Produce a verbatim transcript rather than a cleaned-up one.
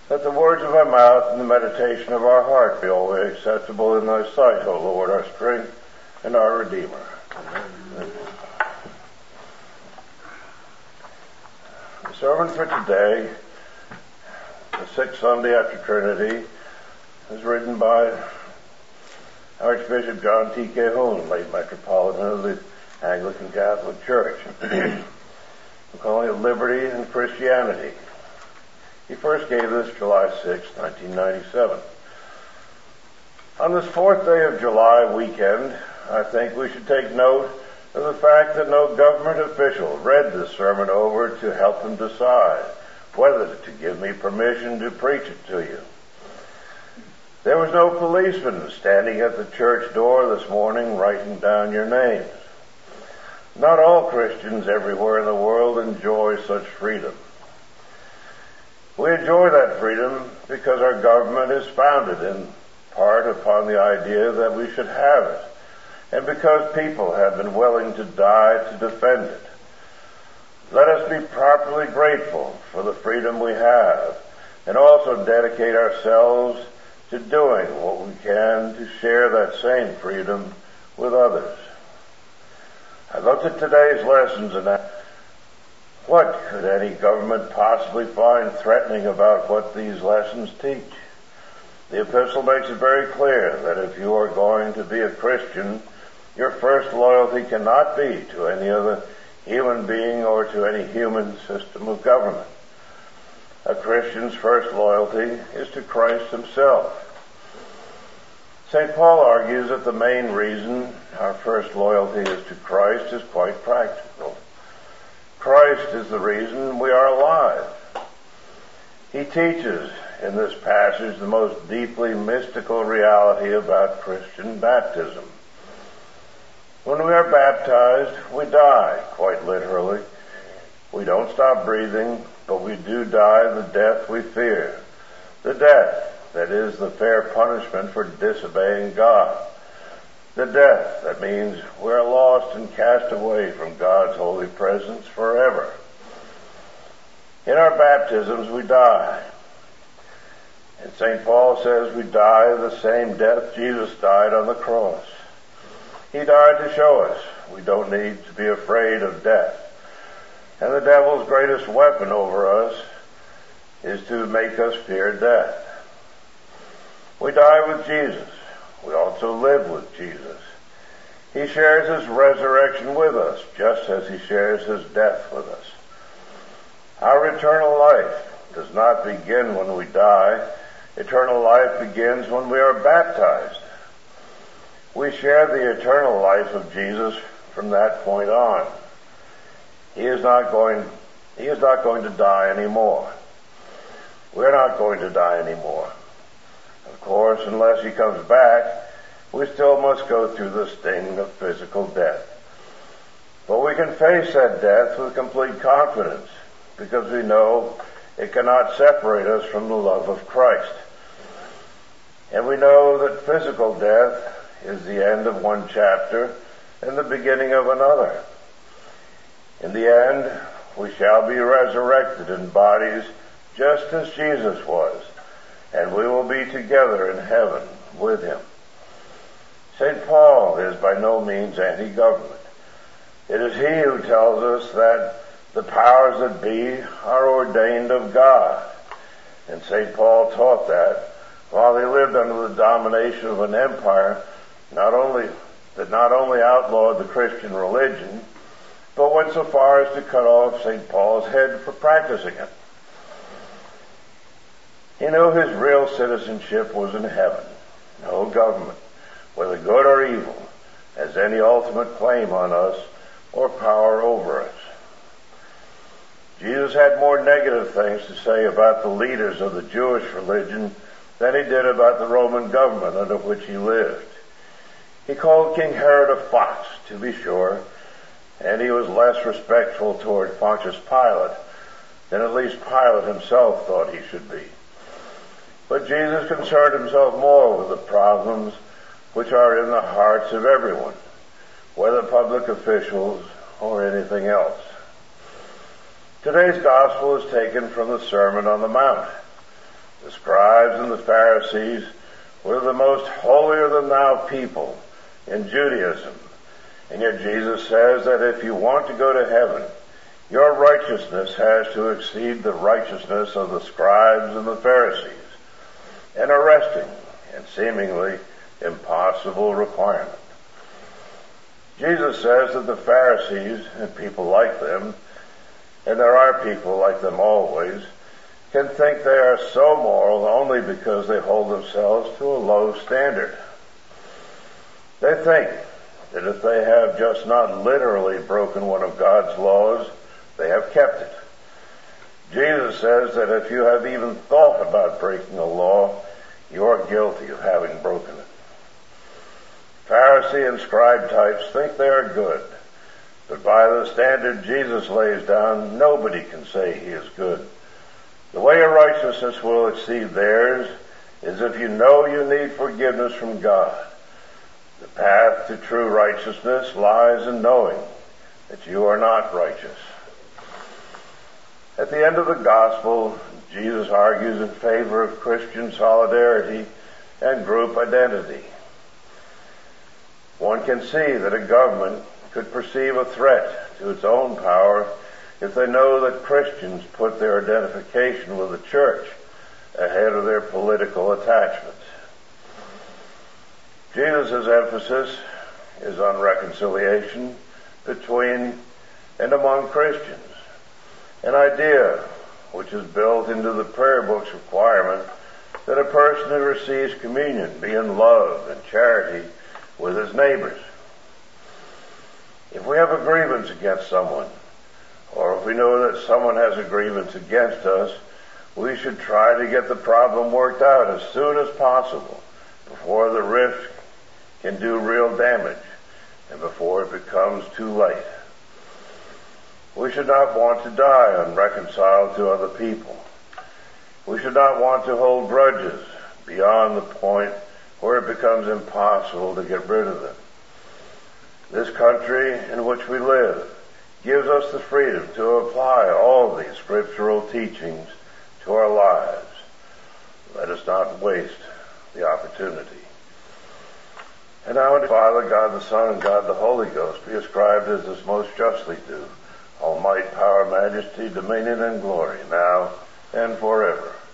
Let the words of our mouth and the meditation of our heart be always acceptable in thy sight, O Lord, our strength and our Redeemer. Amen. The sermon for today, the sixth Sunday after Trinity, is written by Archbishop John T. Calhoun, late Metropolitan of the Anglican Catholic Church. We're calling it Liberty and Christianity. He first gave this July sixth, nineteen ninety-seven. On this fourth day of July weekend, I think we should take note of the fact that no government official read this sermon over to help him decide whether to give me permission to preach it to you. There was no policeman standing at the church door this morning writing down your names. Not all Christians everywhere in the world enjoy such freedom. We enjoy that freedom because our government is founded in part upon the idea that we should have it, and because people have been willing to die to defend it. Let us be properly grateful for the freedom we have, and also dedicate ourselves to doing what we can to share that same freedom with others. I looked at today's lessons and asked, what could any government possibly find threatening about what these lessons teach? The epistle makes it very clear that if you are going to be a Christian, your first loyalty cannot be to any other human being or to any human system of government. A Christian's first loyalty is to Christ himself. Saint Paul argues that the main reason our first loyalty is to Christ is quite practical. Christ is the reason we are alive. He teaches in this passage the most deeply mystical reality about Christian baptism. When we are baptized, we die, quite literally. We don't stop breathing, but we do die the death we fear. The death that is the fair punishment for disobeying God. The death that means we're lost and cast away from God's holy presence forever. In our baptisms, we die. And Saint Paul says we die the same death Jesus died on the cross. He died to show us we don't need to be afraid of death. And the devil's greatest weapon over us is to make us fear death. We die with Jesus. We also live with Jesus. He shares his resurrection with us, just as he shares his death with us. Our eternal life does not begin when we die. Eternal life begins when we are baptized. We share the eternal life of Jesus from that point on. He is not going, he is not going to die anymore. We're not going to die anymore. Of course, unless he comes back, we still must go through the sting of physical death. But we can face that death with complete confidence because we know it cannot separate us from the love of Christ. And we know that physical death is the end of one chapter and the beginning of another. In the end, we shall be resurrected in bodies just as Jesus was, and we will be together in heaven with him. Saint Paul is by no means anti-government. It is he who tells us that the powers that be are ordained of God. And Saint Paul taught that while he lived under the domination of an empire not only that not only outlawed the Christian religion, but went so far as to cut off Saint Paul's head for practicing it. He knew his real citizenship was in heaven. No government, whether good or evil, has any ultimate claim on us or power over us. Jesus had more negative things to say about the leaders of the Jewish religion than he did about the Roman government under which he lived. He called King Herod a fox, to be sure, and he was less respectful toward Pontius Pilate than at least Pilate himself thought he should be. But Jesus concerned himself more with the problems which are in the hearts of everyone, whether public officials or anything else. Today's gospel is taken from the Sermon on the Mount. The scribes and the Pharisees were the most holier-than-thou people in Judaism. And yet Jesus says that if you want to go to heaven, your righteousness has to exceed the righteousness of the scribes and the Pharisees, an arresting and seemingly impossible requirement. Jesus says that the Pharisees and people like them, and there are people like them always, can think they are so moral only because they hold themselves to a low standard. They think that if they have just not literally broken one of God's laws, they have kept it. Jesus says that if you have even thought about breaking a law, you are guilty of having broken it. Pharisee and scribe types think they are good, but by the standard Jesus lays down, nobody can say he is good. The way of righteousness will exceed theirs is if you know you need forgiveness from God. The path to true righteousness lies in knowing that you are not righteous. At the end of the gospel, Jesus argues in favor of Christian solidarity and group identity. One can see that a government could perceive a threat to its own power if they know that Christians put their identification with the church ahead of their political attachments. Jesus' emphasis is on reconciliation between and among Christians, an idea which is built into the prayer book's requirement that a person who receives communion be in love and charity with his neighbors. If we have a grievance against someone, or if we know that someone has a grievance against us, we should try to get the problem worked out as soon as possible before the rift can do real damage and before it becomes too late. We should not want to die unreconciled to other people. We should not want to hold grudges beyond the point where it becomes impossible to get rid of them. This country in which we live gives us the freedom to apply all these scriptural teachings to our lives. Let us not waste the opportunity. And now unto Father, God the Son, and God the Holy Ghost be ascribed as is most justly due, all might, power, majesty, dominion, and glory, now and forever.